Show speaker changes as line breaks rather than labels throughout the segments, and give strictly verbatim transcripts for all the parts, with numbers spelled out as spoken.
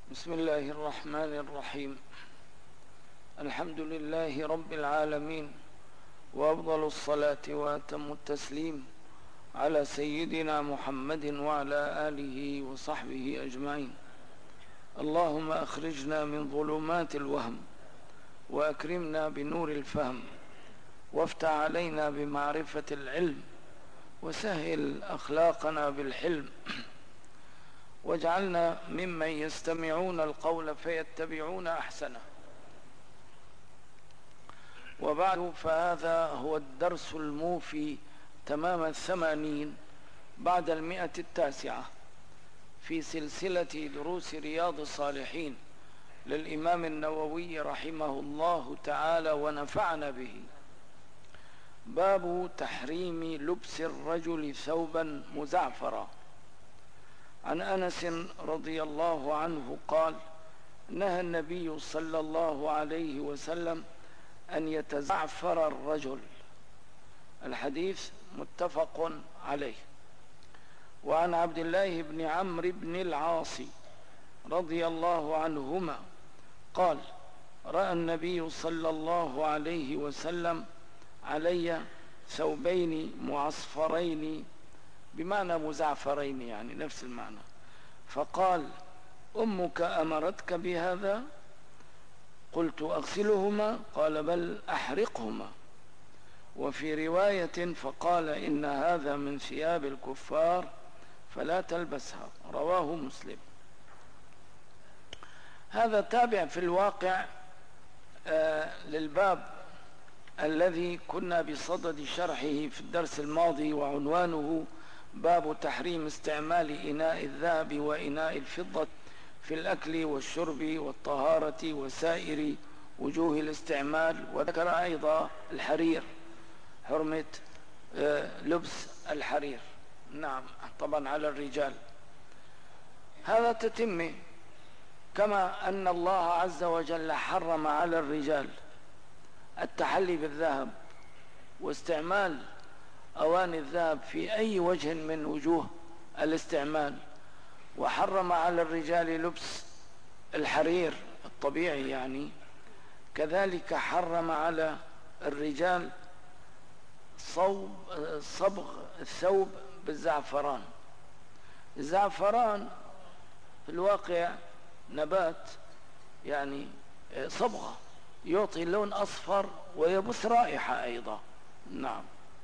بسم الله الرحمن الرحيم. الحمد لله رب العالمين، وأفضل الصلاة وأتم التسليم على سيدنا محمد وعلى آله وصحبه أجمعين. اللهم أخرجنا من ظلمات الوهم وأكرمنا بنور الفهم، وافتح علينا بمعرفة العلم، وسهل أخلاقنا بالحلم، واجعلنا ممن يستمعون القول فيتبعون أحسنه. وبعد، فهذا هو الدرس الموفي تمام الثمانين بعد المئة التاسعة في سلسلة دروس رياض الصالحين للإمام النووي رحمه الله تعالى ونفعنا به. باب تحريم لبس الرجل ثوبا مزعفرا. عن أنس رضي الله عنه قال: نهى النبي صلى الله عليه وسلم أن يتزعفر الرجل. الحديث متفق عليه. وعن عبد الله بن عمرو بن العاص رضي الله عنهما قال: رأى النبي صلى الله عليه وسلم علي ثوبين معصفرين، بمعنى مزعفرين، يعني نفس المعنى، فقال: أمك أمرتك بهذا؟ قلت: أغسلهما؟ قال: بل أحرقهما. وفي رواية: فقال: إن هذا من ثياب الكفار فلا تلبسها. رواه مسلم. هذا تابع في الواقع آه للباب الذي كنا بصدد شرحه في الدرس الماضي، وعنوانه باب تحريم استعمال إناء الذهب وإناء الفضة في الأكل والشرب والطهارة وسائر وجوه الاستعمال. وذكر أيضا الحرير، حرمة لبس الحرير، نعم طبعا على الرجال. هذا تتم كما أن الله عز وجل حرم على الرجال التحلي بالذهب واستعمال أواني الذهب في أي وجه من وجوه الاستعمال، وحرم على الرجال لبس الحرير الطبيعي يعني، كذلك حرم على الرجال صوب صبغ الثوب بالزعفران. الزعفران في الواقع نبات، يعني صبغة يعطي لون أصفر ويبث رائحة أيضا. نعم،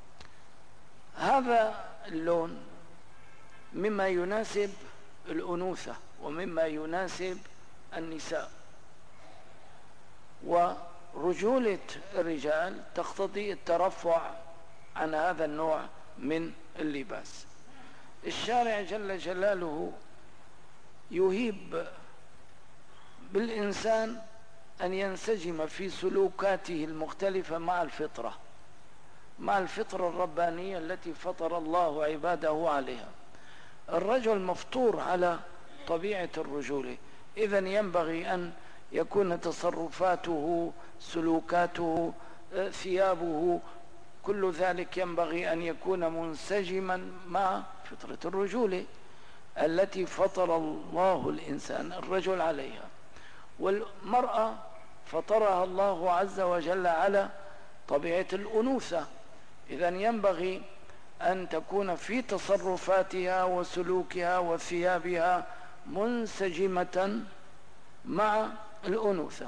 هذا اللون مما يناسب الأنوثة ومما يناسب النساء، ورجولة الرجال تقتضي الترفع عن هذا النوع من اللباس. الشارع جل جلاله يهيب بالإنسان أن ينسجم في سلوكاته المختلفة مع الفطرة، مع الفطرة الربانية التي فطر الله عباده عليها. الرجل مفطور على طبيعة الرجولة، إذن ينبغي أن يكون تصرفاته، سلوكاته، ثيابه، كل ذلك ينبغي أن يكون منسجما مع فطرة الرجولة التي فطر الله الإنسان الرجل عليها. والمرأة فطرها الله عز وجل على طبيعة الأنوثة، إذن ينبغي أن تكون في تصرفاتها وسلوكها وثيابها منسجمة مع الأنوثة.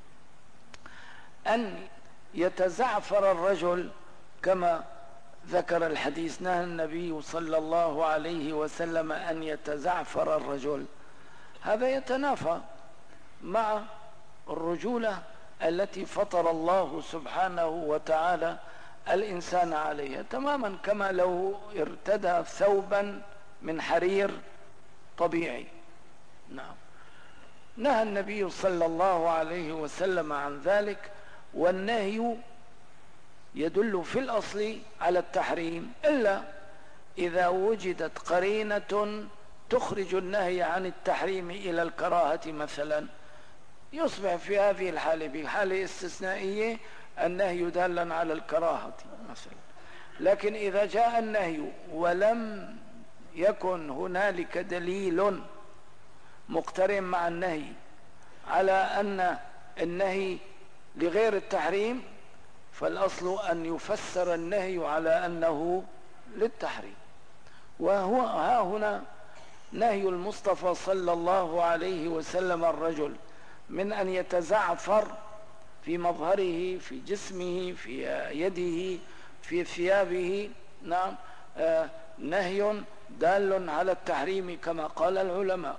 أن يتزعفر الرجل كما ذكر الحديث، نهى النبي صلى الله عليه وسلم أن يتزعفر الرجل، هذا يتنافى مع الرجولة التي فطر الله سبحانه وتعالى الإنسان عليها، تماما كما لو ارتدى ثوبا من حرير طبيعي. نعم، نهى النبي صلى الله عليه وسلم عن ذلك، والنهي يدل في الأصل على التحريم، إلا إذا وجدت قرينة تخرج النهي عن التحريم إلى الكراهة مثلا، يصبح في هذه الحالة بحالة استثنائية النهي دالا على الكراهة مثلا. لكن إذا جاء النهي ولم يكن هنالك دليل مقترن مع النهي على أن النهي لغير التحريم، فالأصل أن يفسر النهي على أنه للتحريم. وهو ها هنا نهي المصطفى صلى الله عليه وسلم الرجل من أن يتزعفر في مظهره، في جسمه، في يده، في ثيابه، نعم، آه نهي دال على التحريم كما قال العلماء.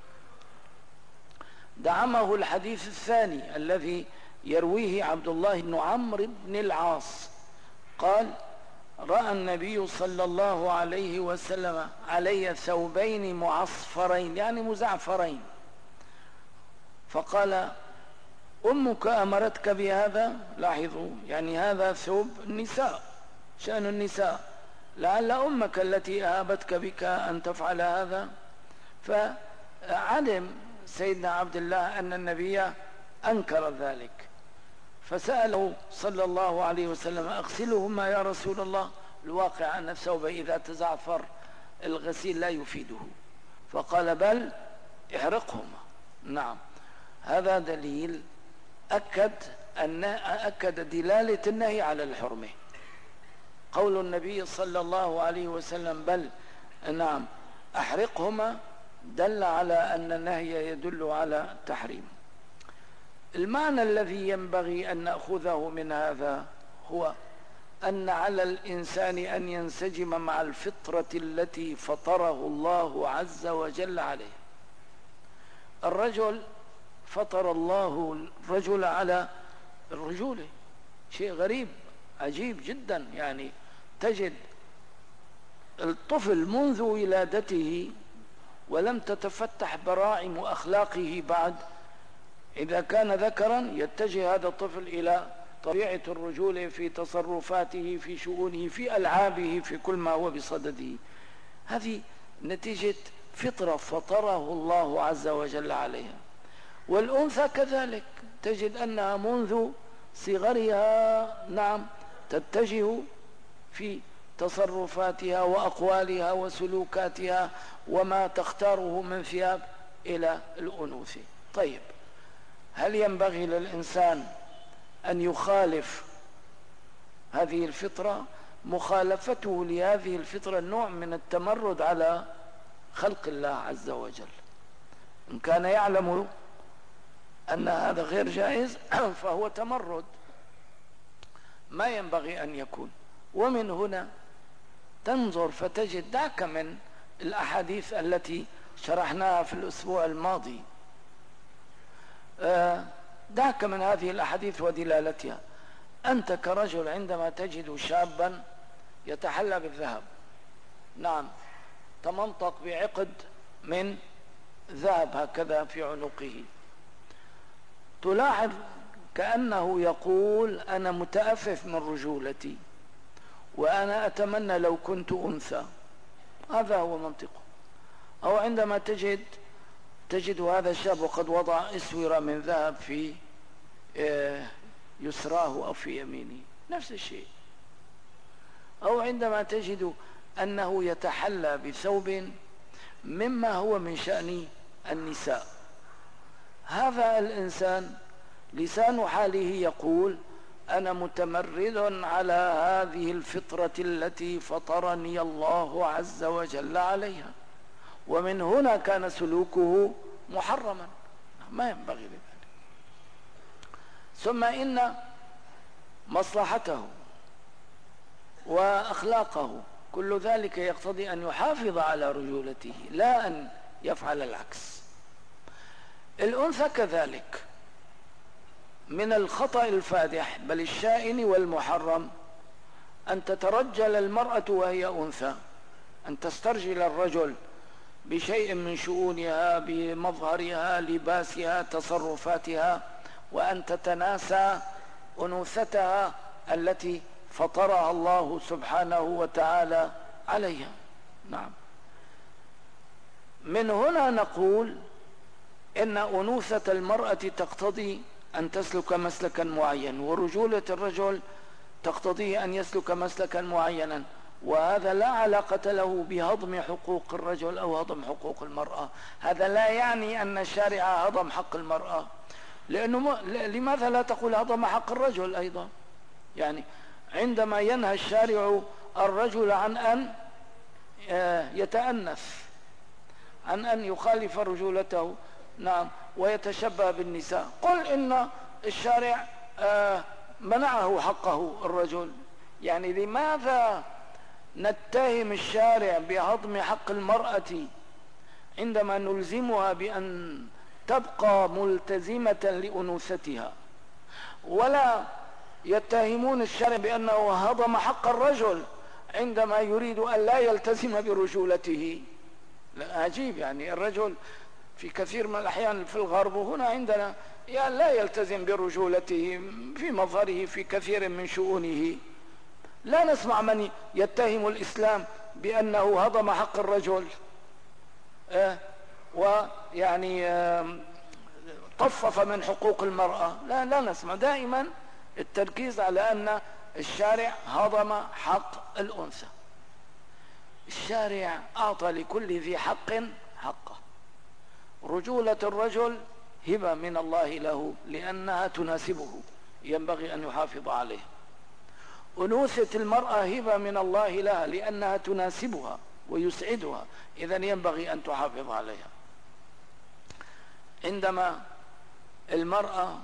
دعمه الحديث الثاني الذي يرويه عبد الله بن عمرو بن العاص قال: رأى النبي صلى الله عليه وسلم علي ثوبين معصفرين يعني مزعفرين، فقال: أمك أمرتك بهذا؟ لاحظوا، يعني هذا ثوب النساء، شأن النساء، لعل أمك التي أهابتك بك أن تفعل هذا. فعلم سيدنا عبد الله أن النبي أنكر ذلك، فسأله صلى الله عليه وسلم: أغسلهما يا رسول الله؟ الواقع أن الثوب إذا تزعفر الغسيل لا يفيده، فقال: بل احرقهما. نعم، هذا دليل أكد أن أكد دلالة النهي على الحرمة. قول النبي صلى الله عليه وسلم: بل نعم أحرقهما، دل على أن النهي يدل على التحريم. المعنى الذي ينبغي أن نأخذه من هذا هو أن على الإنسان أن ينسجم مع الفطرة التي فطره الله عز وجل عليه. الرجل فطر الله الرجل على الرجولة، شيء غريب عجيب جدا. يعني تجد الطفل منذ ولادته ولم تتفتح براعم أخلاقه بعد، إذا كان ذكرا يتجه هذا الطفل إلى طبيعة الرجولة في تصرفاته، في شؤونه، في ألعابه، في كل ما هو بصدده. هذه نتيجة فطرة فطره الله عز وجل عليها. والأنثى كذلك، تجد أنها منذ صغرها نعم تتجه في تصرفاتها وأقوالها وسلوكاتها وما تختاره من ثياب إلى الأنوثة. طيب، هل ينبغي للإنسان أن يخالف هذه الفطرة؟ مخالفته لهذه الفطرة نوع من التمرد على خلق الله عز وجل. إن كان يعلم أن هذا غير جائز فهو تمرد ما ينبغي أن يكون. ومن هنا تنظر فتجد، دعك من الأحاديث التي شرحناها في الأسبوع الماضي، دعك من هذه الأحاديث ودلالتها. أنت كرجل عندما تجد شابا يتحلى بالذهب، نعم، تمنطق بعقد من ذهب هكذا في عنقه، تلاحظ كأنه يقول: أنا متأفف من رجولتي وأنا أتمنى لو كنت أنثى. هذا هو منطقه. أو عندما تجد تجد هذا الشاب وقد وضع اسورة من ذهب في يسراه أو في يمينه، نفس الشيء. أو عندما تجد أنه يتحلى بثوب مما هو من شأن النساء، هذا الإنسان لسان حاله يقول: أنا متمرد على هذه الفطرة التي فطرني الله عز وجل عليها. ومن هنا كان سلوكه محرما، ما ينبغي لذلك. ثم إن مصلحته وأخلاقه كل ذلك يقتضي أن يحافظ على رجولته، لا أن يفعل العكس. الأنثى كذلك. من الخطأ الفادح بل الشائن والمحرم أن تترجل المرأة وهي أنثى، أن تسترجل الرجل بشيء من شؤونها، بمظهرها، لباسها، تصرفاتها، وأن تتناسى أنوثتها التي فطرها الله سبحانه وتعالى عليها. نعم، من هنا نقول إن أنوثة المرأة تقتضي أن تسلك مسلكا معين، ورجولة الرجل تقتضي أن يسلك مسلكا معينا. وهذا لا علاقة له بهضم حقوق الرجل أو هضم حقوق المرأة. هذا لا يعني أن الشارع هضم حق المرأة، لأنه م... لماذا لا تقول هضم حق الرجل أيضا؟ يعني عندما ينهى الشارع الرجل عن أن يتأنث، عن أن يخالف رجولته، نعم، ويتشبه بالنساء، قل إن الشارع منعه حقه الرجل. يعني لماذا نتهم الشارع بهضم حق المرأة عندما نلزمها بأن تبقى ملتزمة لأنوثتها، ولا يتهمون الشارع بأنه هضم حق الرجل عندما يريد أن لا يلتزم برجولته؟ لا، عجيب. يعني الرجل في كثير من الأحيان في الغرب وهنا عندنا يعني لا يلتزم برجولته في مظهره في كثير من شؤونه. لا نسمع من يتهم الإسلام بأنه هضم حق الرجل آه ويعني آه طفف من حقوق المرأة. لا لا نسمع. دائما التركيز على أن الشارع هضم حق الأنثى. الشارع أعطى لكل ذي حق حقه. رجولة الرجل هبة من الله له لأنها تناسبه، ينبغي أن يحافظ عليه. أنوثة المرأة هبة من الله لها لأنها تناسبها ويسعدها، إذن ينبغي أن تحافظ عليها. عندما المرأة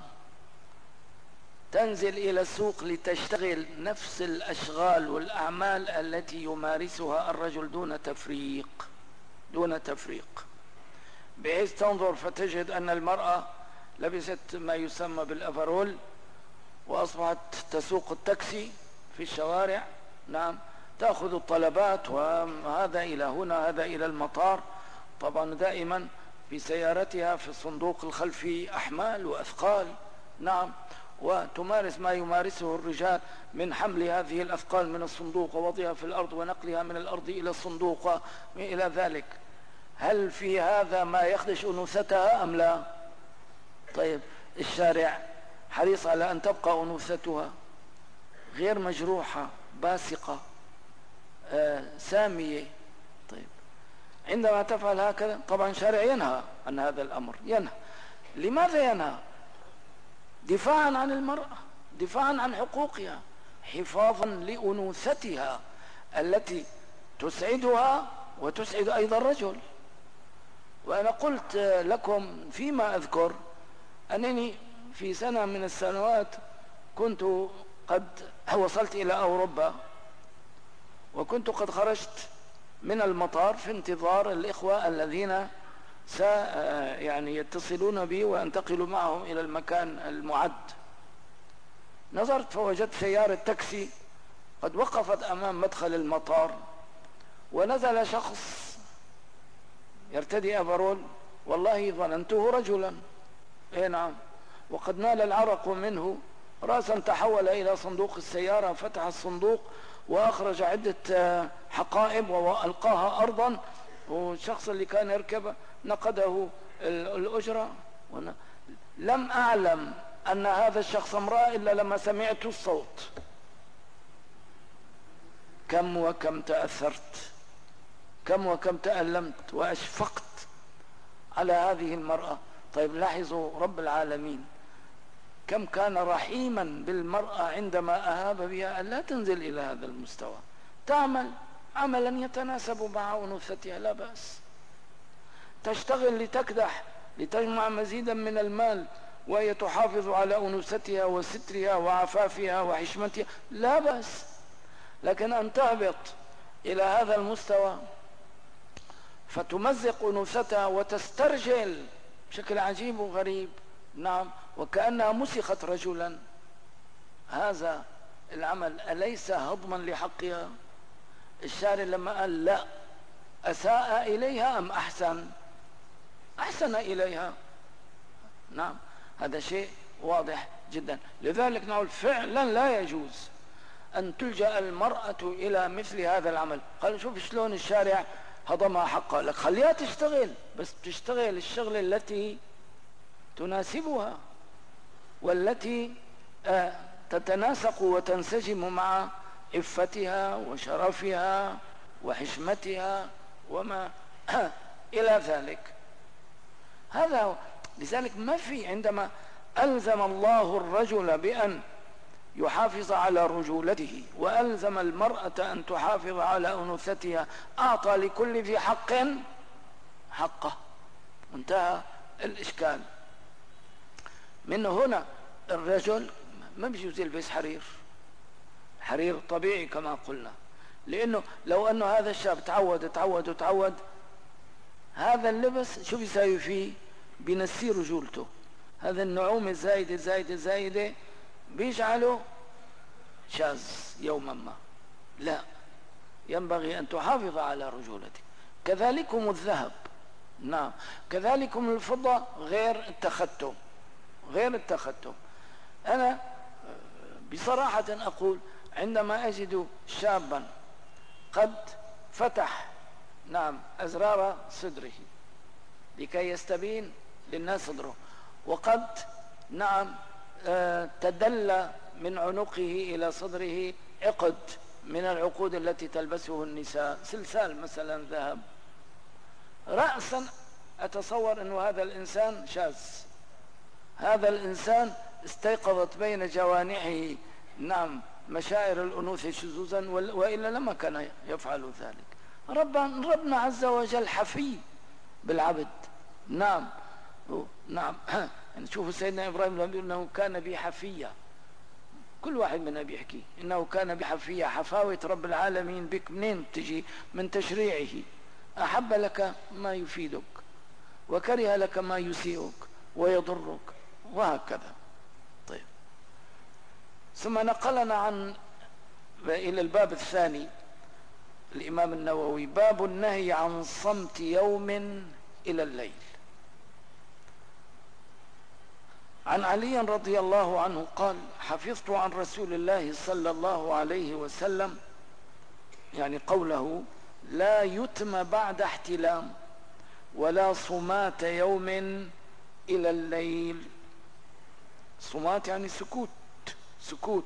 تنزل إلى السوق لتشتغل نفس الأشغال والأعمال التي يمارسها الرجل دون تفريق دون تفريق بحيث تنظر فتجد أن المرأة لبست ما يسمى بالأفرول وأصبحت تسوق التاكسي في الشوارع، نعم، تأخذ الطلبات وهذا إلى هنا هذا إلى المطار. طبعا دائما في سيارتها في الصندوق الخلفي أحمال وأثقال، نعم، وتمارس ما يمارسه الرجال من حمل هذه الأثقال من الصندوق ووضعها في الأرض ونقلها من الأرض إلى الصندوق وإلى ذلك. هل في هذا ما يخدش أنوثتها أم لا؟ طيب، الشارع حريص على أن تبقى أنوثتها غير مجروحة باسقة آه سامية. طيب، عندما تفعل هكذا طبعا شارع ينهى عن هذا الأمر. ينهى. لماذا ينهى؟ دفاعا عن المرأة، دفاعا عن حقوقها، حفاظا لأنوثتها التي تسعدها وتسعد أيضا الرجل. وأنا قلت لكم فيما أذكر أنني في سنة من السنوات كنت قد وصلت إلى أوروبا، وكنت قد خرجت من المطار في انتظار الإخوة الذين س يعني يتصلون بي وانتقلوا معهم إلى المكان المعد. نظرت فوجدت سيارة تاكسي قد وقفت أمام مدخل المطار، ونزل شخص يرتدي أفرول، والله ظننته رجلا، اي نعم، وقد نال العرق منه رأسا تحول إلى صندوق السيارة، فتح الصندوق وأخرج عدة حقائب وألقاها أرضا، والشخص اللي كان يركبه نقده الأجرة. لم أعلم أن هذا الشخص امرأة إلا لما سمعت الصوت. كم وكم تأثرت، كم وكم تألمت وأشفقت على هذه المرأة. طيب، لاحظوا رب العالمين كم كان رحيما بالمرأة عندما أهاب بها أن لا تنزل إلى هذا المستوى، تعمل عملا يتناسب مع أنوثتها لا بأس، تشتغل لتكدح لتجمع مزيدا من المال وهي تحافظ على أنوثتها وسترها وعفافها وحشمتها لا بأس. لكن أن تهبط إلى هذا المستوى فتمزق أنوثتها وتسترجل بشكل عجيب وغريب، نعم، وكأنها مسخت رجلا، هذا العمل أليس هضما لحقها؟ الشارع لما قال لا، أساء إليها أم أحسن؟ أحسن إليها، نعم، هذا شيء واضح جدا. لذلك نقول فعلا لا يجوز أن تلجأ المرأة إلى مثل هذا العمل. قال شوف شلون الشارع هضمها حقها، لك خليها تشتغل، بس تشتغل الشغل التي تناسبها والتي تتناسق وتنسجم مع عفتها وشرفها وحشمتها وما إلى ذلك. هذا هو. لذلك ما في، عندما ألزم الله الرجل بأن يحافظ على رجولته وألزم المرأة أن تحافظ على أنوثتها، أعطى لكل ذي حق حقه، انتهى الإشكال. من هنا الرجل ما بيجوز يلبس حرير، حرير طبيعي كما قلنا، لأنه لو أنه هذا الشاب تعود تعود تعود هذا اللبس شو بيساوي فيه؟ بينسي رجولته. هذا النعوم الزايدة الزايدة الزايدة بيجعله شاذ يوما ما. لا، ينبغي أن تحافظ على رجولتك. كذلكم الذهب، نعم، كذلكم الفضة، غير التختم، غير التختم. أنا بصراحة أقول عندما أجد شابا قد فتح نعم أزرار صدره لكي يستبين للناس صدره، وقد نعم تدلى من عنقه إلى صدره عقد من العقود التي تلبسه النساء، سلسال مثلا ذهب، رأسا أتصور أن هذا الإنسان شاذ، هذا الإنسان استيقظت بين جوانحه نعم مشاعر الأنوثة شذوذا، وإلا لما كان يفعل ذلك. ربنا, ربنا عز وجل حفي بالعبد. نعم نعم نشوف سيدنا إبراهيم لما يقول إنه كان بي حفية، كل واحد منا بيحكي إنه كان بي حفية. حفاوة رب العالمين بك منين تجي؟ من تشريعه. أحب لك ما يفيدك وكره لك ما يسيئك ويضرك، وهكذا. طيب، ثم نقلنا عن إلى الباب الثاني الإمام النووي، باب النهي عن صمت يوم إلى الليل. عن علي رضي الله عنه قال: حفظت عن رسول الله صلى الله عليه وسلم، يعني قوله: لا يتم بعد احتلام ولا صمات يوم إلى الليل. صمات يعني سكوت، سكوت.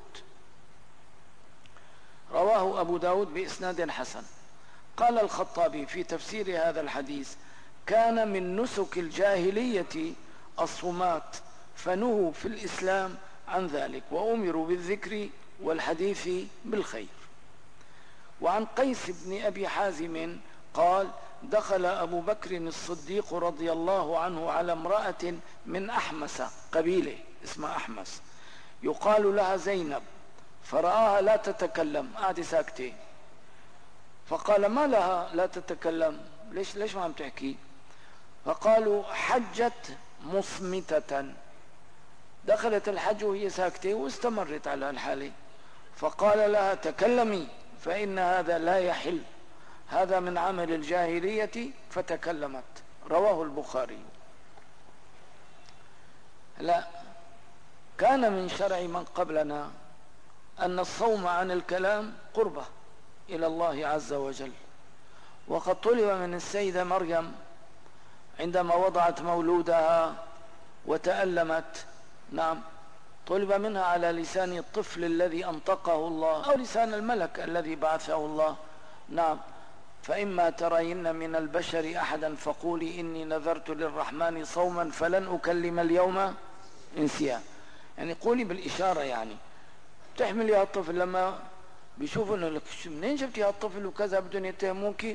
رواه أبو داود بإسناد حسن. قال الخطابي في تفسير هذا الحديث: كان من نسك الجاهلية الصمات، فنهوا في الإسلام عن ذلك وأمروا بالذكر والحديث بالخير. وعن قيس بن أبي حازم قال: دخل أبو بكر الصديق رضي الله عنه على امرأة من أحمس، قبيلة اسمها أحمس، يقال لها زينب، فرآها لا تتكلم، قاعدة ساكتة، فقال: ما لها لا تتكلم؟ ليش ليش ما عم تحكي؟ فقالوا: حجت مصمتة، دخلت الحج وهي ساكتة واستمرت على الحالة. فقال لها: تكلمي فإن هذا لا يحل، هذا من عمل الجاهلية، فتكلمت. رواه البخاري. لا، كان من شرع من قبلنا أن الصوم عن الكلام قربة إلى الله عز وجل. وقد طلب من السيدة مريم عندما وضعت مولودها وتألمت، نعم، طلب منها على لسان الطفل الذي أنطقه الله أو لسان الملك الذي بعثه الله، نعم: فإما ترين من البشر أحدا فقولي إني نذرت للرحمن صوما فلن أكلم اليوم إنسيا. يعني قولي بالإشارة، يعني تحمل يا الطفل لما بيشوفوا انه لك منين جبتي هالطفل وكذا بدهم يتهموك،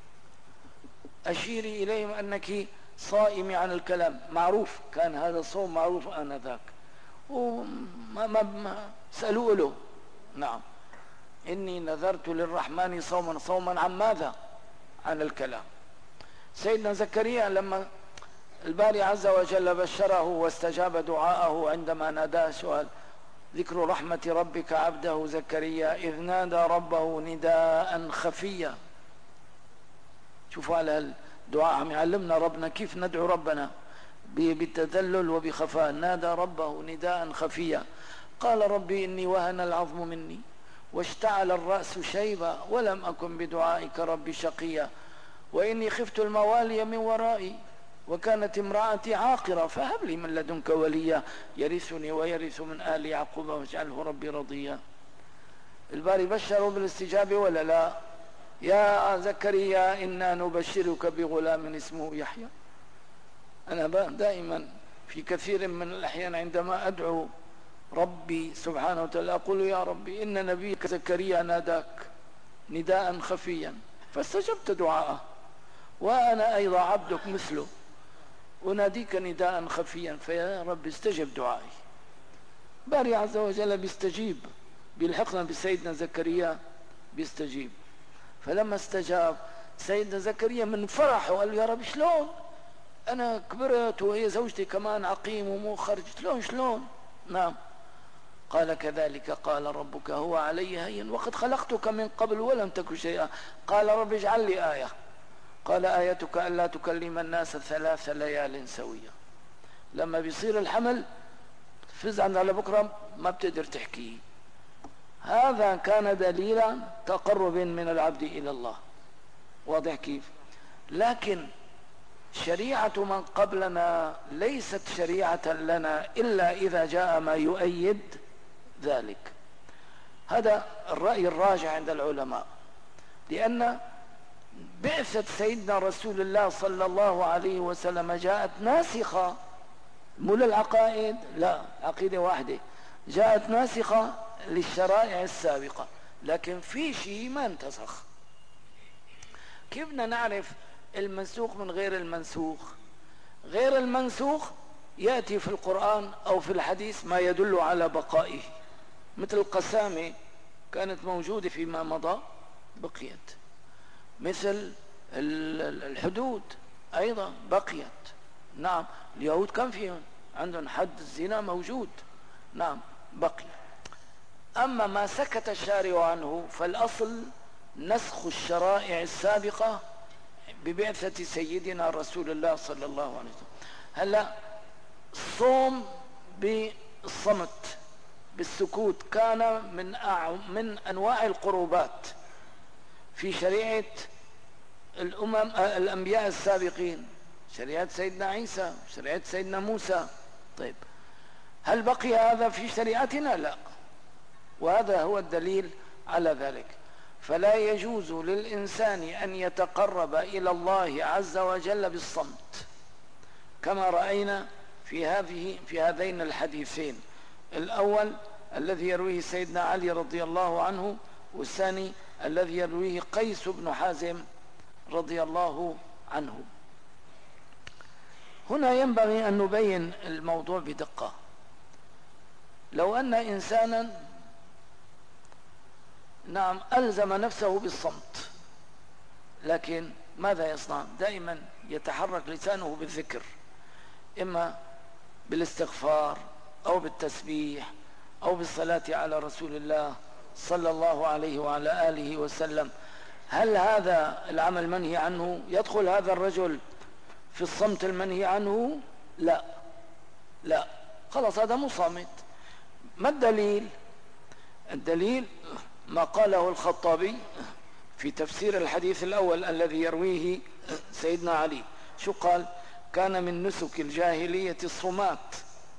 أشيري إليهم أنك صائمة عن الكلام. معروف كان هذا الصوم، معروف آنذاك، وما ما ما سألوا له: نعم، إني نذرت للرحمن صوما. صوما عن ماذا؟ عن الكلام. سيدنا زكريا لما الباري عز وجل بشره واستجاب دعاءه عندما ناداه سؤال: ذكر رحمة ربك عبده زكريا إذ نادى ربه نداء خفيا. شوفوا على الدعاء عم يعلمنا ربنا كيف ندعو ربنا بالتذلل وبخفاء. نادى ربه نداء خفيا، قال: ربي إني وهن العظم مني واشتعل الرأس شيبا ولم أكن بدعائك ربي شقيا وإني خفت الموالي من ورائي وكانت امرأتي عاقرة فهب لي من لدنك وليا يرثني ويرث من آل يعقوب واجعله ربي رضيا. الباري بشروا بالاستجابة ولا لا؟ يا زكريا إنا نبشرك بغلام اسمه يحيى. أنا دائما في كثير من الأحيان عندما أدعو ربي سبحانه وتعالى أقول يا ربي إن نبيك زكريا ناداك نداء خفيا فاستجبت دعاءه، وأنا أيضا عبدك مثله أناديك نداء خفيا فيا رب استجب دعائي. باري عز وجل بيستجيب، بيلحقنا بسيدنا زكريا بيستجيب. فلما استجاب سيدنا زكريا من فرحه قال يا رب شلون أنا كبرت وهي زوجتي كمان عقيم ومخرج، شلون شلون نعم. قال كذلك قال ربك هو علي هين وقد خلقتك من قبل ولم تك شيئا. قال رب اجعل لي آية. قال آيتك ألا تكلم الناس ثلاث ليال سوية. لما بيصير الحمل فزعا على بكرة ما بتقدر تحكيه. هذا كان دليلا تقرب من العبد إلى الله، واضح كيف؟ لكن شريعة من قبلنا ليست شريعة لنا إلا إذا جاء ما يؤيد ذلك. هذا الرأي الراجح عند العلماء، لأن بعثة سيدنا رسول الله صلى الله عليه وسلم جاءت ناسخة مو للعقائد، لا عقيدة واحدة، جاءت ناسخة للشرائع السابقة، لكن في شيء ما انتسخ. كيف بدنا نعرف المنسوخ من غير المنسوخ؟ غير المنسوخ يأتي في القرآن أو في الحديث ما يدل على بقائه، مثل القسامة كانت موجودة فيما مضى بقيت، مثل الحدود أيضا بقيت. نعم اليهود كان فيهم عندهم حد الزنا موجود، نعم بقي. أما ما سكت الشارع عنه فالأصل نسخ الشرائع السابقة ببعثة سيدنا رسول الله صلى الله عليه وسلم. هلا الصوم بالصمت بالسكوت كان من من أنواع القربات في شريعة الأمم الأنبياء السابقين، شريعة سيدنا عيسى، شريعة سيدنا موسى. طيب هل بقي هذا في شريعتنا؟ لا، وهذا هو الدليل على ذلك. فلا يجوز للإنسان أن يتقرب إلى الله عز وجل بالصمت، كما رأينا في هذه في هذين الحديثين، الأول الذي يرويه سيدنا علي رضي الله عنه، والثاني الذي يرويه قيس بن حازم رضي الله عنه. هنا ينبغي أن نبين الموضوع بدقة. لو أن إنسانا نعم ألزم نفسه بالصمت، لكن ماذا يصنع؟ دائما يتحرك لسانه بالذكر، إما بالاستغفار أو بالتسبيح أو بالصلاة على رسول الله صلى الله عليه وعلى آله وسلم. هل هذا العمل منهي عنه؟ يدخل هذا الرجل في الصمت المنهي عنه؟ لا لا، خلاص هذا مو صامت. ما الدليل؟ الدليل ما قاله الخطابي في تفسير الحديث الأول الذي يرويه سيدنا علي. شو قال؟ كان من نسك الجاهلية الصمات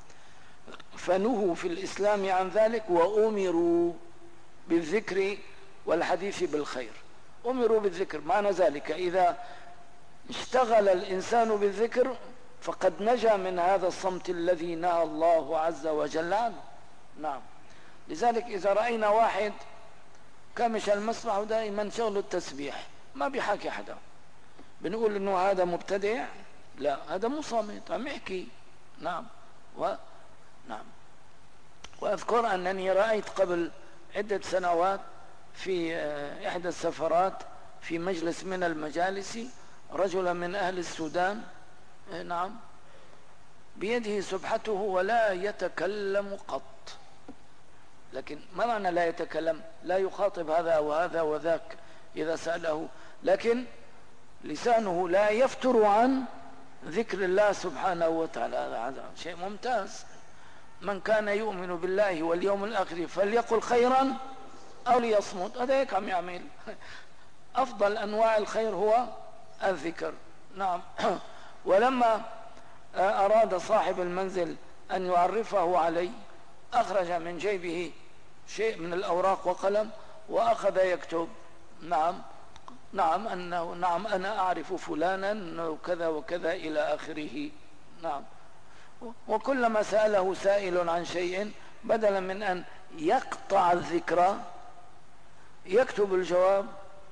فنهوا في الإسلام عن ذلك وأمروا بالذكر والحديث بالخير. أمروا بالذكر معنى ذلك إذا اشتغل الإنسان بالذكر فقد نجا من هذا الصمت الذي نهى الله عز وجل عنه. نعم، لذلك إذا رأينا واحد كمش المسمع دائما شغله التسبيح ما بيحكي حدا بنقول إنه هذا مبتدع؟ لا، هذا مو صامت، عم يحكي. نعم و... نعم. وأذكر أنني رأيت قبل عدة سنوات في إحدى السفرات في مجلس من المجالس رجلا من أهل السودان، نعم، بيده سبحته ولا يتكلم قط. لكن ما معنى لا يتكلم؟ لا يخاطب هذا وهذا وذاك إذا سأله، لكن لسانه لا يفتر عن ذكر الله سبحانه وتعالى. هذا شيء ممتاز. من كان يؤمن بالله واليوم الآخر فليقل خيرا أو ليصمت. هذا هيك عم يعمل. أفضل أنواع الخير هو الذكر. نعم. ولما أراد صاحب المنزل أن يعرفه علي أخرج من جيبه شيء من الأوراق وقلم وأخذ يكتب. نعم نعم أنه نعم أنا أعرف فلانا أنه كذا وكذا إلى آخره. نعم. وكلما سأله سائل عن شيء بدلا من أن يقطع الذكرى يكتب الجواب.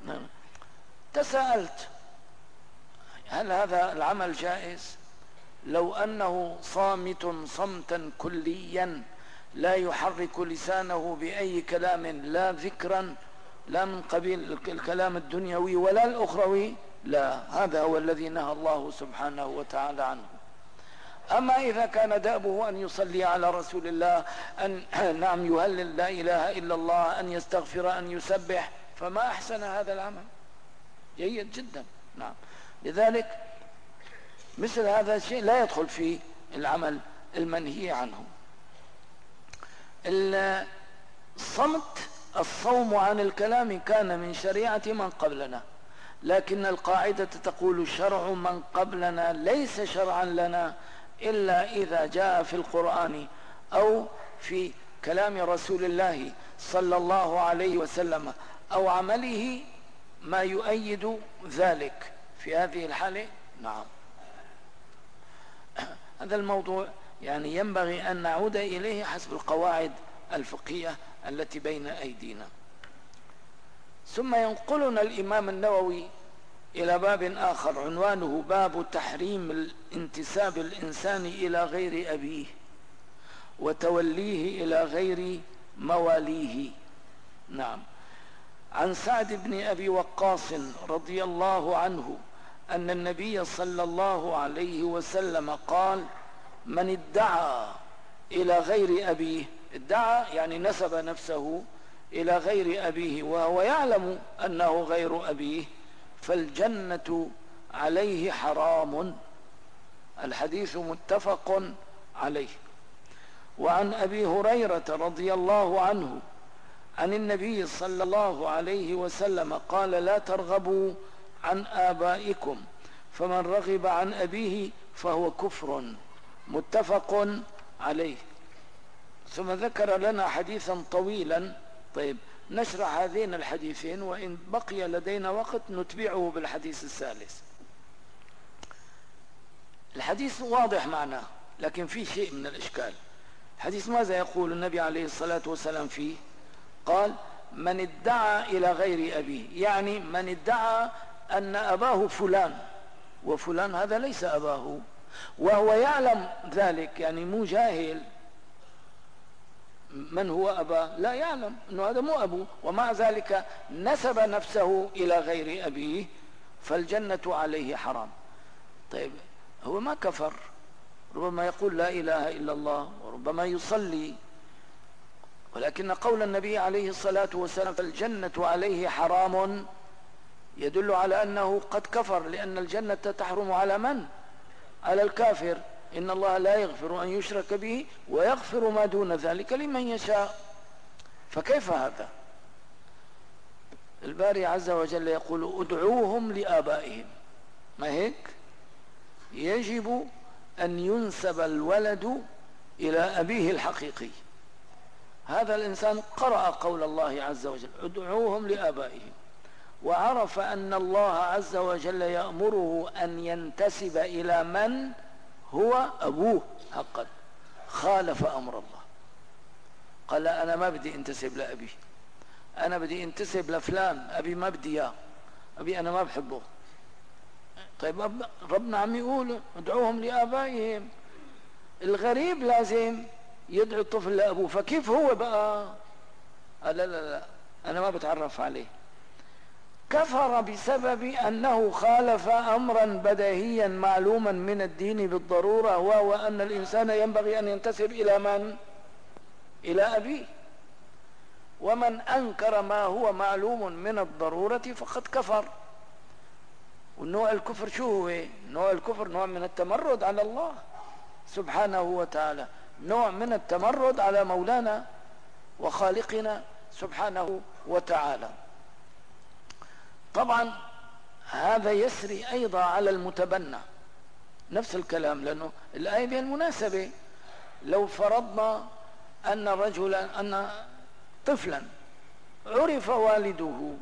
تساءلت هل هذا العمل جائز؟ لو أنه صامت صمتا كليا لا يحرك لسانه بأي كلام، لا ذكرا لا من قبيل الكلام الدنيوي ولا الأخروي، لا، هذا هو الذي نهى الله سبحانه وتعالى عنه. أما إذا كان دأبه أن يصلي على رسول الله، أن نعم يهلل لا إله إلا الله، أن يستغفر، أن يسبح، فما أحسن هذا العمل، جيد جدا. نعم. لذلك مثل هذا الشيء لا يدخل في العمل المنهي عنه. الصمت، الصوم عن الكلام كان من شريعة من قبلنا، لكن القاعدة تقول شرع من قبلنا ليس شرعا لنا إلا إذا جاء في القرآن أو في كلام رسول الله صلى الله عليه وسلم أو عمله ما يؤيد ذلك. في هذه الحالة نعم هذا الموضوع يعني ينبغي أن نعود إليه حسب القواعد الفقهية التي بين أيدينا. ثم ينقلنا الإمام النووي إلى باب آخر عنوانه باب تحريم الانتساب الإنسان إلى غير أبيه وتوليه إلى غير مواليه. نعم. عن سعد بن أبي وقاص رضي الله عنه أن النبي صلى الله عليه وسلم قال: من ادعى إلى غير أبيه، ادعى يعني نسب نفسه إلى غير أبيه وهو يعلم أنه غير أبيه، فالجنة عليه حرام. الحديث متفق عليه. وعن أبي هريرة رضي الله عنه عن النبي صلى الله عليه وسلم قال: لا ترغبوا عن آبائكم، فمن رغب عن أبيه فهو كفر. متفق عليه. ثم ذكر لنا حديثا طويلا. طيب نشرح هذين الحديثين، وإن بقي لدينا وقت نتبعه بالحديث الثالث. الحديث واضح معناه لكن فيه شيء من الإشكال. الحديث ماذا يقول النبي عليه الصلاة والسلام فيه؟ قال: من ادعى إلى غير أبيه، يعني من ادعى أن أباه فلان، وفلان هذا ليس أباه وهو يعلم ذلك، يعني مو جاهل من هو أباه، لا يعلم أنه هذا مو أبوه، ومع ذلك نسب نفسه إلى غير أبيه، فالجنة عليه حرام. طيب هو ما كفر، ربما يقول لا إله إلا الله وربما يصلي، ولكن قول النبي عليه الصلاة والسلام فالجنة عليه حرام يدل على أنه قد كفر، لأن الجنة تحرم على من؟ على الكافر. إن الله لا يغفر أن يشرك به ويغفر ما دون ذلك لمن يشاء. فكيف هذا؟ الباري عز وجل يقول: ادعوهم لآبائهم. ما هيك؟ يجب أن ينسب الولد إلى أبيه الحقيقي. هذا الإنسان قرأ قول الله عز وجل: ادعوهم لآبائهم، وعرف أن الله عز وجل يأمره أن ينتسب إلى من هو أبوه حقا، خالف أمر الله، قال: أنا ما بدي انتسب لأبي، أنا بدي انتسب لفلان، أبي ما بدي إياه، أبي أنا ما بحبه. طيب ربنا عم يقول ادعوهم لآبائهم، الغريب لازم يدعو الطفل لأبوه، فكيف هو بقى؟ لا لا لا أنا ما بتعرف عليه. كفر بسبب أنه خالف أمرا بديهيا معلوما من الدين بالضرورة، وهو أن الإنسان ينبغي أن ينتسب إلى من؟ إلى أبيه. ومن أنكر ما هو معلوم من الضرورة فقد كفر. والنوع الكفر شو هو؟ نوع الكفر نوع من التمرد على الله سبحانه وتعالى، نوع من التمرد على مولانا وخالقنا سبحانه وتعالى. طبعا هذا يسري أيضا على المتبنى، نفس الكلام، لأنه الآية بالمناسبة لو فرضنا أن رجلا أن طفلا عرف والده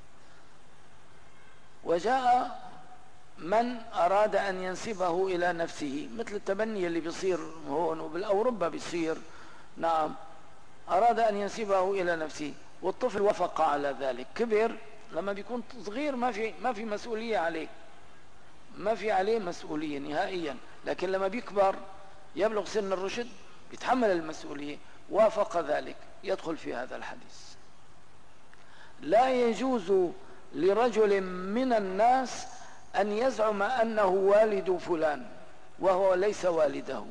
وجاء من أراد أن ينسبه إلى نفسه، مثل التبني اللي بيصير هون وبالأوروبا بيصير، نعم، أراد أن ينسبه إلى نفسه والطفل وافق على ذلك، كبر، لما بيكون صغير ما في ما في مسؤولية عليه، ما في عليه مسؤولية نهائيا، لكن لما بيكبر يبلغ سن الرشد يتحمل المسؤولية، وافق ذلك، يدخل في هذا الحديث. لا يجوز لرجل من الناس أن يزعم أنه والد فلان وهو ليس والده،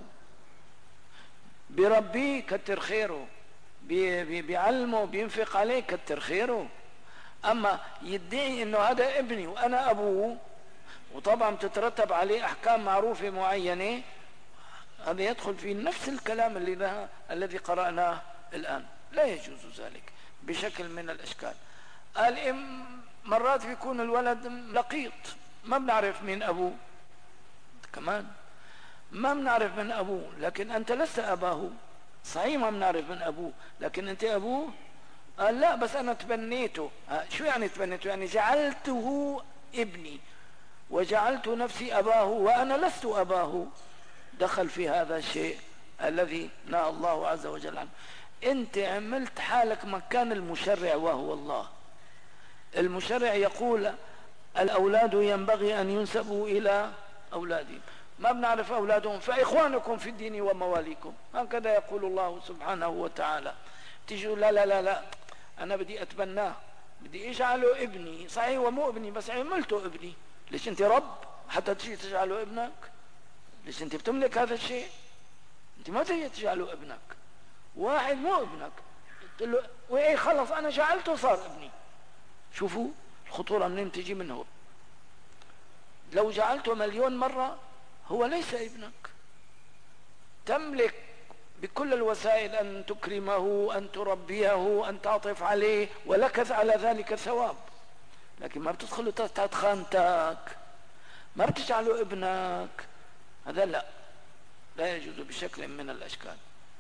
بربيه كتر خيره، بيعلمه، بينفق عليه كتر خيره، أما يدعي أنه هذا ابني وأنا أبوه، وطبعا تترتب عليه أحكام معروفة معينة، هذا يدخل في نفس الكلام اللي ده الذي قرأناه الآن. لا يجوز ذلك بشكل من الأشكال. قال مرات بيكون الولد لقيط، ما بنعرف مين أبوه، كمان ما بنعرف من أبوه، لكن أنت لست أباه، صحيح ما بنعرف من أبوه، لكن أنت أبوه. قال لا بس أنا تبنيته. شو يعني تبنيته؟ يعني جعلته ابني وجعلت نفسي أباه وأنا لست أباه. دخل في هذا الشيء الذي نهى الله عز وجل عنه. أنت عملت حالك مكان المشرع وهو الله. المشرع يقول الأولاد ينبغي أن ينسبوا إلى أولادهم، ما بنعرف أولادهم فإخوانكم في الدين ومواليكم، هكذا يقول الله سبحانه وتعالى. تيجوا لا لا لا لا أنا بدي أتبناه، بدي أجعله ابني، صحيح ومو ابني بس عملته ابني. ليش أنت رب حتى تجي تجعله ابنك؟ ليش أنت بتملك هذا الشيء؟ أنت ما تجي تجعله ابنك، واحد مو ابنك قلت له وإيه خلص أنا جعلته صار ابني. شوفوا الخطورة منين تجي منه. لو جعلته مليون مرة هو ليس ابنك، تملك بكل الوسائل أن تكرمه، أن تربيه، أن تعطف عليه، ولك على ذلك ثواب، لكن ما بتدخل تحت خانتك، ما بتجعله ابنك، هذا لا لا يجوز بشكل من الأشكال.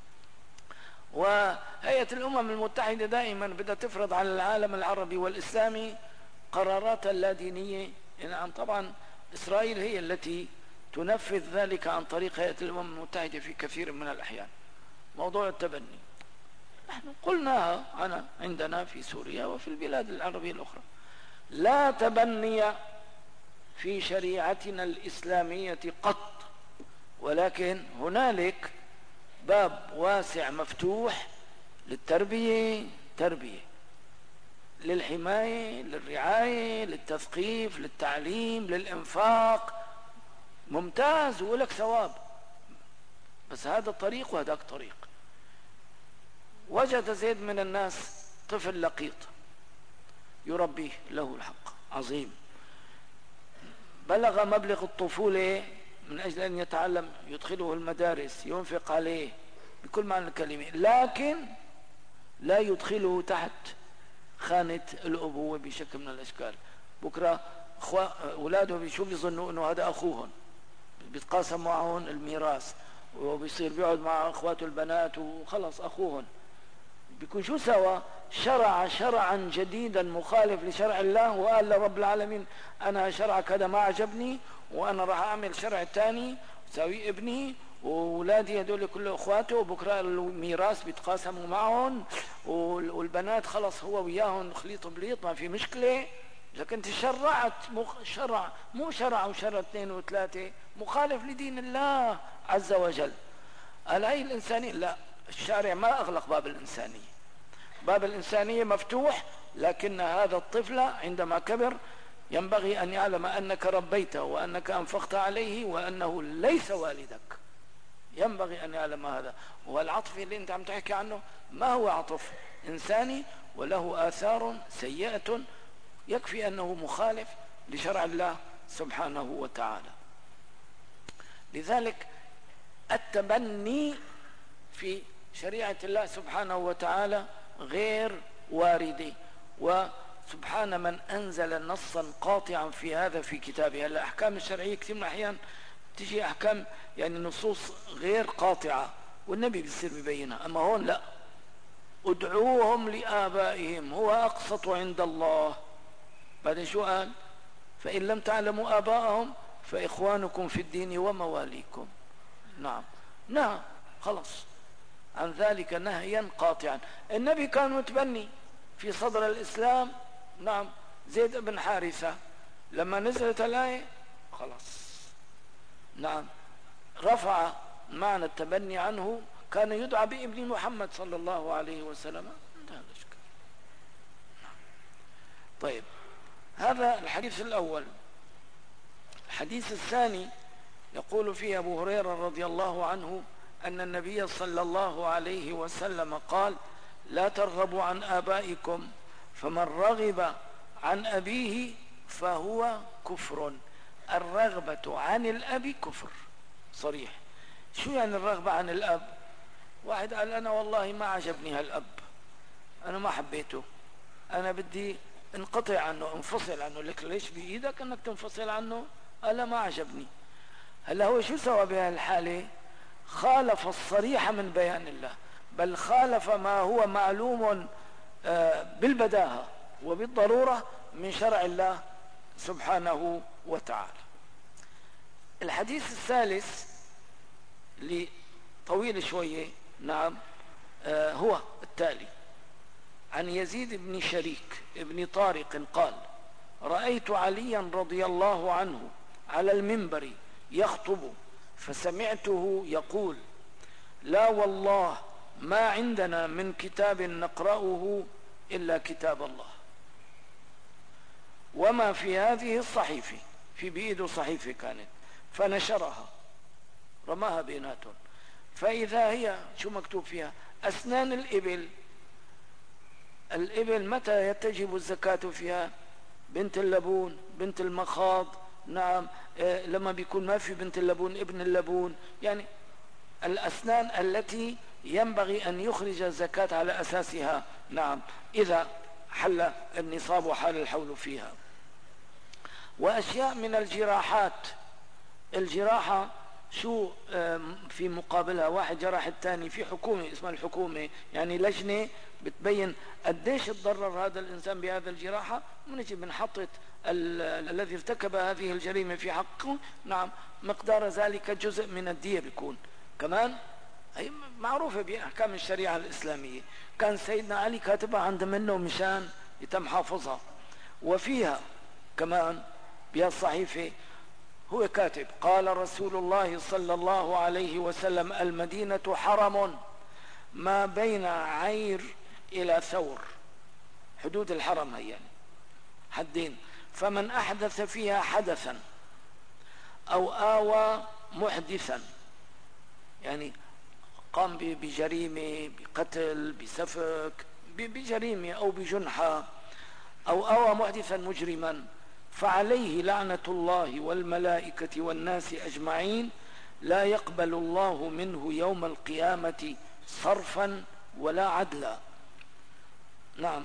وهيئة الأمم المتحدة دائما بدها تفرض على العالم العربي والإسلامي قرارات لا دينية. يعني طبعا إسرائيل هي التي تنفذ ذلك عن طريق هيئة الأمم المتحدة في كثير من الأحيان. موضوع التبني نحن قلناها أنا عندنا في سوريا وفي البلاد العربية الأخرى، لا تبني في شريعتنا الإسلامية قط، ولكن هنالك باب واسع مفتوح للتربية، تربية للحماية، للرعاية، للتثقيف، للتعليم، للإنفاق، ممتاز ولك ثواب، بس هذا الطريق وهذاك طريق. وجد زيد من الناس طفل لقيط يربيه، له الحق عظيم، بلغ مبلغ الطفولة من أجل أن يتعلم، يدخله المدارس، ينفق عليه بكل معنى الكلمة، لكن لا يدخله تحت خانة الأبوة بشكل من الأشكال. بكرة أولاده بيشوف بيظنوا أنه هذا أخوهم، بيتقاسم معهم الميراث، وبيصير بيقعد مع أخواته البنات وخلص أخوهم، بيكون شو سوى؟ شرع شرعا جديدا مخالف لشرع الله، وقال لرب العالمين أنا شرعك هذا ما عجبني وأنا راح أعمل شرع تاني سوي ابني وولادي هدول كله اخواته، وبكره الميراث بيتقاسموا معهم، والبنات خلص هو وياهم خليط بليط ما في مشكله. لكن انت شرعت مخ... شرع مو شرع وشرع اثنين وثلاثه، مخالف لدين الله عز وجل. قال هاي الانسانيه، لا، الشارع ما اغلق باب الانسانيه، باب الانسانيه مفتوح، لكن هذا الطفل عندما كبر ينبغي ان يعلم انك ربيته وانك انفقت عليه وانه ليس والدك، ينبغي أن يعلم هذا. والعطف اللي أنت عم تحكي عنه ما هو عطف إنساني وله آثار سيئة، يكفي أنه مخالف لشرع الله سبحانه وتعالى. لذلك التبني في شريعة الله سبحانه وتعالى غير وارد، وسبحان من أنزل نصا قاطعا في هذا في كتابه. الأحكام الشرعية كثير من الأحيان تجي أحكام يعني نصوص غير قاطعة والنبي بيصير بيبينها، أما هون لا، ادعوهم لآبائهم هو أقسط عند الله. بعدين شو قال؟ فإن لم تعلموا آباءهم فإخوانكم في الدين ومواليكم. نعم نعم خلص عن ذلك نهيا قاطعا. النبي كان متبني في صدر الإسلام نعم زيد بن حارثة، لما نزلت الآية خلاص نعم رفع معنى التبني عنه، كان يدعى بابن محمد صلى الله عليه وسلم. طيب هذا الحديث الأول. الحديث الثاني يقول فيه أبو هريرة رضي الله عنه أن النبي صلى الله عليه وسلم قال: لا ترغبوا عن آبائكم فمن رغب عن أبيه فهو كفر. الرغبة عن الأب كفر صريح. شو يعني الرغبة عن الأب؟ واحد قال أنا والله ما عجبني هالأب، أنا ما حبيته، أنا بدي انقطع عنه انفصل عنه. لك ليش بإيدك أنك تنفصل عنه؟ قال ما عجبني. هلا هو شو سوى بهذه الحالة؟ خالف الصريح من بيان الله، بل خالف ما هو معلوم بالبداهة وبالضرورة من شرع الله سبحانه وتعالى. الحديث الثالث طويل شوية نعم هو التالي: عن يزيد بن شريك بن طارق قال: رأيت عليا رضي الله عنه على المنبر يخطب فسمعته يقول: لا والله ما عندنا من كتاب نقرأه إلا كتاب الله، وما في هذه الصحيفة، في بيده صحيفة كانت، فنشرها رماها بيناتهم، فإذا هي شو مكتوب فيها؟ أسنان الإبل. الإبل متى يتجب الزكاة فيها؟ بنت اللبون، بنت المخاض، نعم آه لما بيكون ما في بنت اللبون ابن اللبون، يعني الأسنان التي ينبغي أن يخرج الزكاة على أساسها نعم إذا حل النصاب وحال الحول فيها. وأشياء من الجراحات. الجراحة شو في مقابلها؟ واحد جرح الثاني في حكومة اسمها الحكومة، يعني لجنة بتبين قديش تضرر هذا الإنسان بهذا الجراحة، ونجي بنحطط الذي ارتكب هذه الجريمة في حقه نعم مقدار ذلك جزء من الدية بيكون. كمان هي معروفة بأحكام الشريعة الإسلامية، كان سيدنا علي كاتبها عند منه مشان يتم حافظها. وفيها كمان بها الصحيفة هو كاتب: قال رسول الله صلى الله عليه وسلم: المدينة حرم ما بين عير إلى ثور، حدود الحرم هي يعني حدين، فمن أحدث فيها حدثا أو آوى محدثا، يعني قام بجريمة بقتل بسفك بجريمة أو بجنحة، أو آوى محدثا مجرما، فعليه لعنة الله والملائكة والناس أجمعين، لا يقبل الله منه يوم القيامة صرفا ولا عدلا. نعم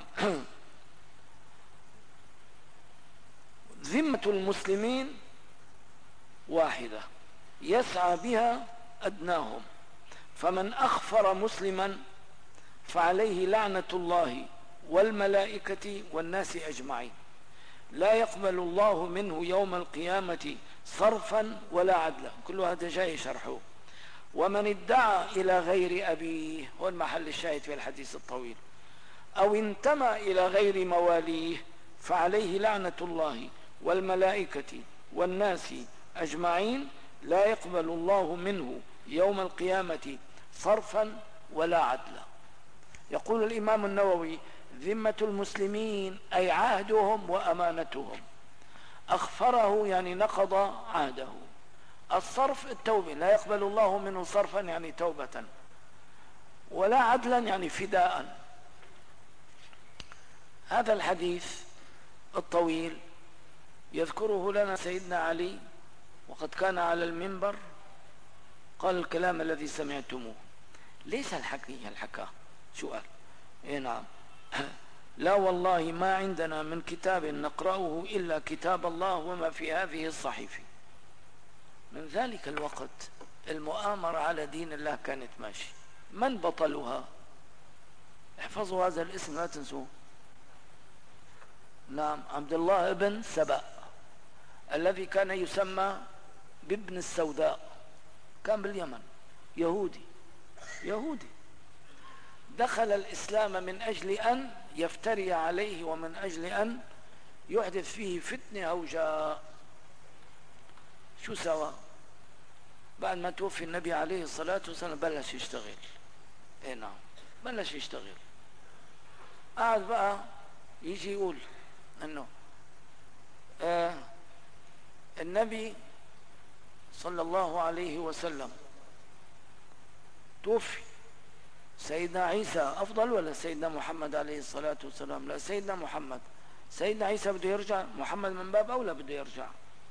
ذمة المسلمين واحدة يسعى بها أدناهم، فمن أخفر مسلما فعليه لعنة الله والملائكة والناس أجمعين، لا يقبل الله منه يوم القيامة صرفا ولا عدلا. كل هذا جاي شرحه. ومن ادعى إلى غير أبيه، هو المحل الشاهد في الحديث الطويل، أو انتمى إلى غير مواليه فعليه لعنة الله والملائكة والناس أجمعين، لا يقبل الله منه يوم القيامة صرفا ولا عدلا. يقول الإمام النووي: ذمة المسلمين أي عهدهم وأمانتهم. أخفره يعني نقض عهده. الصرف التوبة، لا يقبل الله منه صرفا يعني توبة، ولا عدلا يعني فداء. هذا الحديث الطويل يذكره لنا سيدنا علي، وقد كان على المنبر قال الكلام الذي سمعتموه. ليس الحكي الحكا شو قال؟ إيه نعم لا والله ما عندنا من كتاب نقرأه إلا كتاب الله وما في هذه الصحيفة. من ذلك الوقت المؤامرة على دين الله كانت ماشي. من بطلها؟ احفظوا هذا الاسم لا تنسوه. نعم، عبد الله بن سبأ الذي كان يسمى بابن السوداء، كان باليمن، يهودي يهودي دخل الإسلام من أجل أن يفتري عليه ومن أجل أن يحدث فيه فتنة أو جاء. شو سوى؟ بعد ما توفي النبي عليه الصلاة والسلام بلش يشتغل. اي نعم، بلش يشتغل. قعد بقى يجي يقول انه آه النبي صلى الله عليه وسلم توفي، سيدنا عيسى افضل ولا سيدنا محمد عليه الصلاة والسلام؟ لا، سيدنا محمد. سيدنا عيسى بده يرجع، محمد من باب اولى بده يرجع.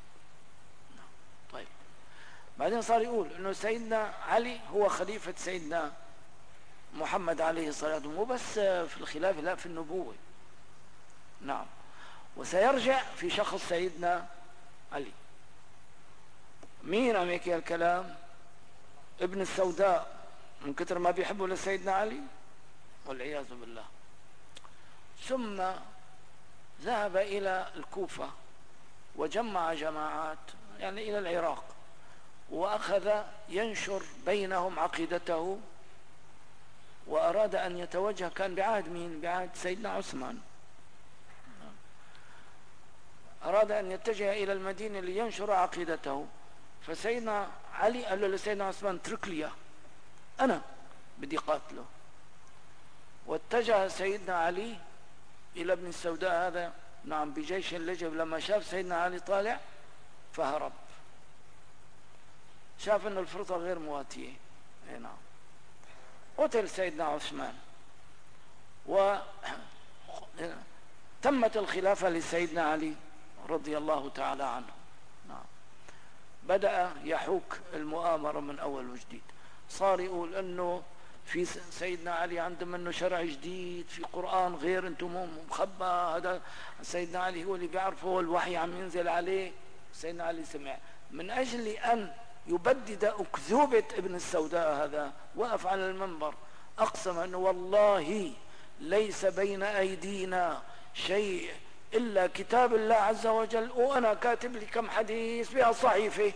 طيب، بعدين صار يقول انه سيدنا علي هو خليفة سيدنا محمد عليه الصلاة والسلام، مو بس في الخلافة، لا في النبوة. نعم، وسيرجع في شخص سيدنا علي. مين عم يحكي الكلام؟ ابن السوداء، من كتر ما بيحبوا لسيدنا علي والعياذ بالله. ثم ذهب إلى الكوفة وجمع جماعات، يعني إلى العراق، وأخذ ينشر بينهم عقيدته، وأراد أن يتوجه. كان بعهد مين؟ بعهد سيدنا عثمان. أراد أن يتجه إلى المدينة لينشر عقيدته، فسيدنا علي قال له لسيدنا عثمان اترك لي، أنا بدي قاتله. واتجه سيدنا علي إلى ابن السوداء هذا، نعم، بجيش لجب. لما شاف سيدنا علي طالع فهرب، شاف أن الفرصة غير مواتية. نعم، قتل سيدنا عثمان وتمت الخلافة لسيدنا علي رضي الله تعالى عنه. نعم، بدأ يحوك المؤامرة من أول وجديد. صار يقول أنه في سيدنا علي عنده منه شرع جديد، في قرآن غير، انتم مو مخبى، هذا سيدنا علي هو اللي بيعرفه، والوحي عم ينزل عليه. سيدنا علي سمع، من أجل أن يبدد أكذوبة ابن السوداء هذا وقف على المنبر أقسم أنه والله ليس بين أيدينا شيء إلا كتاب الله عز وجل، وأنا كاتب لي كم حديث بها صحيفة.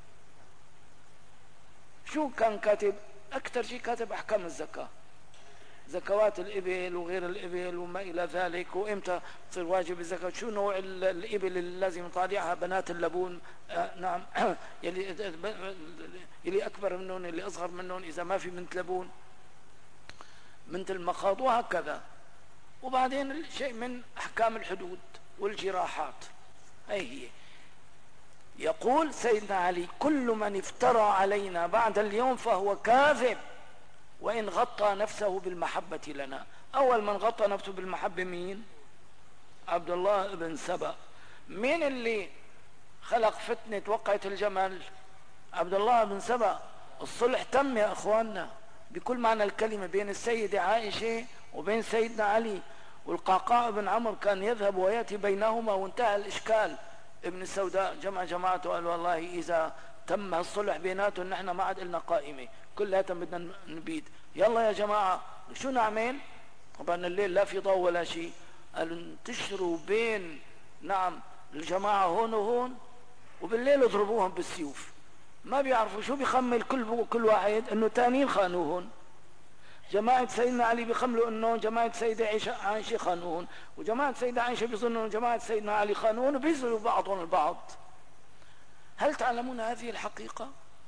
شو كان كاتب؟ أكثر شيء كاتب أحكام الزكاة، زكوات الإبل وغير الإبل وما إلى ذلك، وإمتى تصير واجب الزكاة، شو نوع الإبل اللي لازم يطالعها، بنات اللبون، آه نعم يلي يلي أكبر منهم، اللي أصغر منهم، إذا ما في بنت لبون، بنت المخاض، وهكذا. وبعدين شيء من أحكام الحدود والجراحات. هي هي يقول سيدنا علي كل من افترى علينا بعد اليوم فهو كاذب وإن غطى نفسه بالمحبة لنا. أول من غطى نفسه بالمحبة مين؟ عبد الله بن سبأ. مين اللي خلق فتنة وقعة الجمل؟ عبد الله بن سبأ. الصلح تم يا أخواننا بكل معنى الكلمة بين السيدة عائشة وبين سيدنا علي، والقعقاع بن عمرو كان يذهب ويأتي بينهما، وانتهى الإشكال. ابن السوداء جمع جماعته وقال والله إذا تم الصلح بيناتهم نحن ما عاد لنا قائمة، كلها بدنا نبيد، يلا يا جماعة شو نعمل؟ طبعا الليل لا في ضوء ولا شيء، قالوا انتشروا بين نعم الجماعة هون وهون، وبالليل اضربوهم بالسيوف. ما بيعرفوا شو بيخمل كل كل واحد انه تانيين خانوهن. جماعة سيدنا علي بيخملوا انه جماعة سيدة عائشة عائشة خانوهن، وجماعة سيدة عائشة بيظنوا انه جماعة سيدنا علي خانوهن، وبيزلوا بعضهم البعض. هل تعلمون هذه الحقيقة؟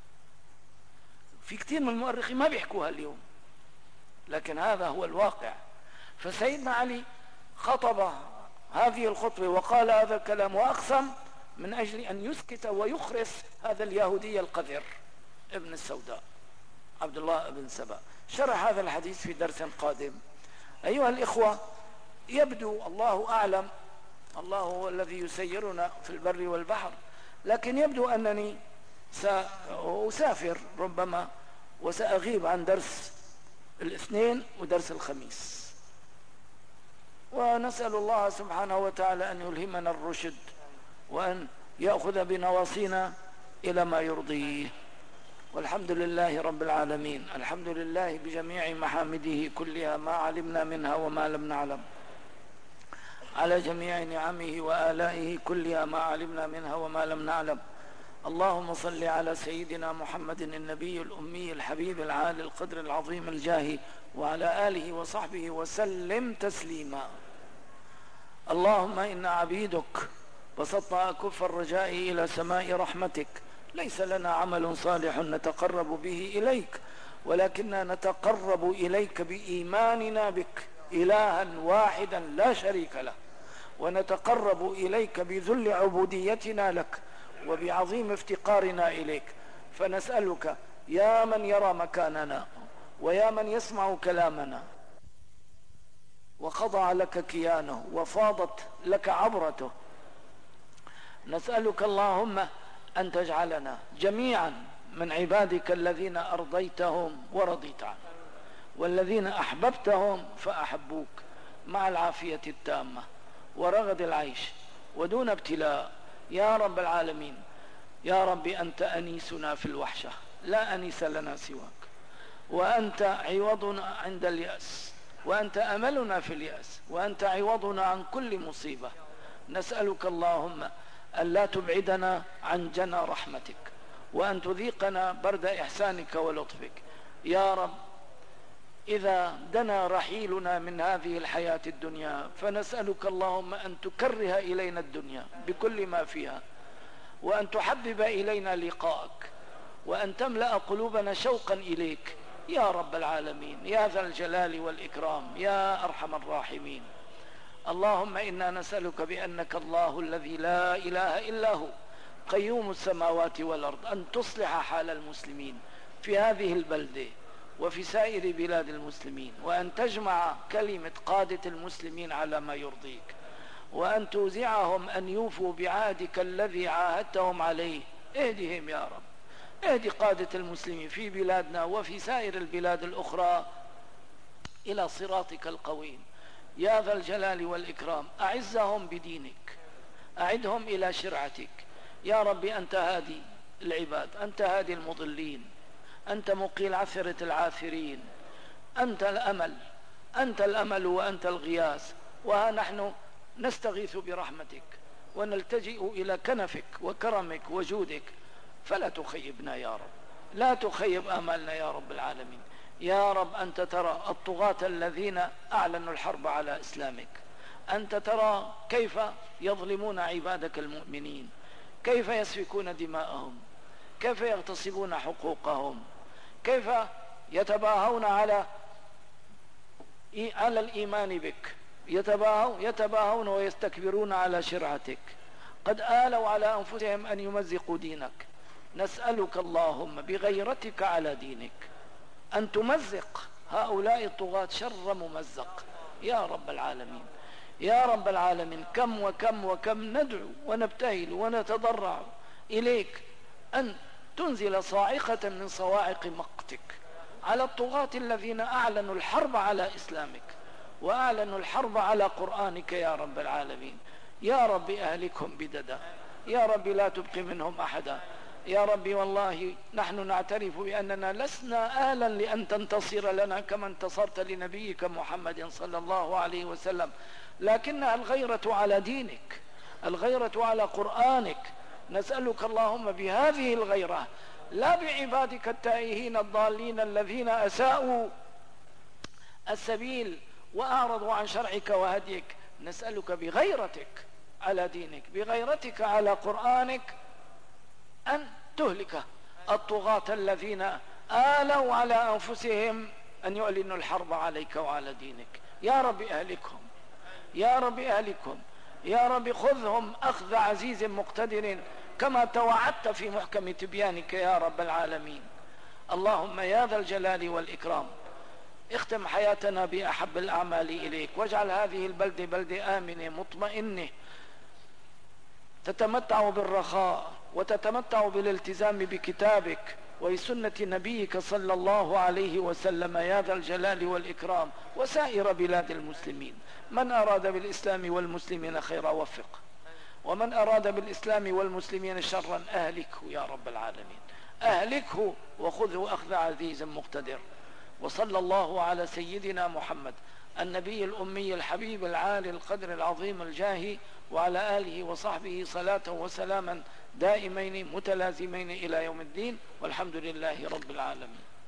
في كثير من المؤرخين ما بيحكوها اليوم، لكن هذا هو الواقع. فسيدنا علي خطب هذه الخطبة وقال هذا الكلام وأقسم من أجل أن يسكت ويخرس هذا اليهودي القذر ابن السوداء عبد الله بن سبأ. شرح هذا الحديث في درس قادم. أيها الإخوة، يبدو الله أعلم، الله هو الذي يسيرنا في البر والبحر، لكن يبدو أنني سأسافر ربما وسأغيب عن درس الاثنين ودرس الخميس، ونسأل الله سبحانه وتعالى أن يلهمنا الرشد وأن يأخذ بنواصينا إلى ما يرضيه. والحمد لله رب العالمين. الحمد لله بجميع محامده كلها، ما علمنا منها وما لم نعلم، على جميع نعمه وآلائه كلها، ما علمنا منها وما لم نعلم. اللهم صل على سيدنا محمد النبي الأمي الحبيب العالي القدر العظيم الجاه، وعلى آله وصحبه وسلم تسليما. اللهم إن عبيدك بسطنا أكف الرجاء إلى سماء رحمتك، ليس لنا عمل صالح نتقرب به إليك، ولكننا نتقرب إليك بإيماننا بك إلها واحدا لا شريك له، ونتقرب إليك بذل عبوديتنا لك وبعظيم افتقارنا إليك. فنسألك يا من يرى مكاننا ويا من يسمع كلامنا وخضع لك كيانه وفاضت لك عبرته، نسألك اللهم أن تجعلنا جميعا من عبادك الذين أرضيتهم ورضيت عنهم، والذين أحببتهم فأحبوك، مع العافية التامة ورغد العيش ودون ابتلاء يا رب العالمين. يا رب أنت أنيسنا في الوحشة، لا أنيس لنا سواك، وأنت عوضنا عند اليأس، وأنت أملنا في اليأس، وأنت عوضنا عن كل مصيبة. نسألك اللهم أن لا تبعدنا عن جنى رحمتك، وأن تذيقنا برد إحسانك ولطفك يا رب. إذا دنا رحيلنا من هذه الحياة الدنيا فنسألك اللهم أن تكره إلينا الدنيا بكل ما فيها، وأن تحبب إلينا لقاءك، وأن تملأ قلوبنا شوقا إليك يا رب العالمين، يا ذا الجلال والإكرام يا أرحم الراحمين. اللهم إنا نسألك بأنك الله الذي لا إله إلا هو قيوم السماوات والأرض أن تصلح حال المسلمين في هذه البلدة وفي سائر بلاد المسلمين، وأن تجمع كلمة قادة المسلمين على ما يرضيك، وأن توزعهم أن يوفوا بعهدك الذي عاهدتهم عليه. اهدهم يا رب، اهد قادة المسلمين في بلادنا وفي سائر البلاد الأخرى إلى صراطك القويم يا ذا الجلال والإكرام. أعزهم بدينك، أعدهم إلى شرعتك يا رب. أنت هادي العباد، أنت هادي المضلين، أنت مقيل عثرة العاثرين، أنت الأمل، أنت الأمل وأنت الغياث. وها نحن نستغيث برحمتك ونلتجئ إلى كنفك وكرمك وجودك، فلا تخيبنا يا رب، لا تخيب آمالنا يا رب العالمين. يا رب أنت ترى الطغاة الذين أعلنوا الحرب على إسلامك، أنت ترى كيف يظلمون عبادك المؤمنين، كيف يسفكون دماءهم، كيف يغتصبون حقوقهم، كيف يتباهون على على الإيمان بك، يتباهون, يتباهون ويستكبرون على شرعتك، قد آلوا على أنفسهم أن يمزقوا دينك. نسألك اللهم بغيرتك على دينك أن تمزق هؤلاء الطغاة شر ممزق يا رب العالمين، يا رب العالمين. كم وكم وكم ندعو ونبتهل ونتضرع إليك أن تنزل صاعقة من صواعق مقتك على الطغاة الذين أعلنوا الحرب على إسلامك وأعلنوا الحرب على قرآنك يا رب العالمين. يا رب أهلكهم بددا، يا رب لا تبقي منهم أحدا يا رب. والله نحن نعترف بأننا لسنا آلا لأن تنتصر لنا كما انتصرت لنبيك محمد صلى الله عليه وسلم، لكنها الغيرة على دينك، الغيرة على قرآنك. نسألك اللهم بهذه الغيرة، لا بعبادك التائهين الضالين الذين أساءوا السبيل وأعرضوا عن شرعك وهديك، نسألك بغيرتك على دينك، بغيرتك على قرآنك، أن تهلك الطغاة الذين آلوا على أنفسهم أن يعلنوا الحرب عليك وعلى دينك. يا رب أهلكهم، يا رب أهلكهم، يا رب خذهم أخذ عزيز مقتدر كما توعدت في محكم تبيانك يا رب العالمين. اللهم يا ذا الجلال والإكرام اختم حياتنا بأحب الأعمال إليك، واجعل هذه البلدة بلدة آمنة مطمئنة تتمتع بالرخاء وتتمتع بالالتزام بكتابك وسنة نبيك صلى الله عليه وسلم يا ذا الجلال والإكرام، وسائر بلاد المسلمين. من أراد بالإسلام والمسلمين خيرا وفقه، ومن أراد بالإسلام والمسلمين شرا أهلكه يا رب العالمين، أهلكه وخذه أخذ عزيز مقتدر. وصلى الله على سيدنا محمد النبي الأمي الحبيب العالي القدر العظيم الجاه، وعلى آله وصحبه صلاة وسلاما دائمين متلازمين إلى يوم الدين، والحمد لله رب العالمين.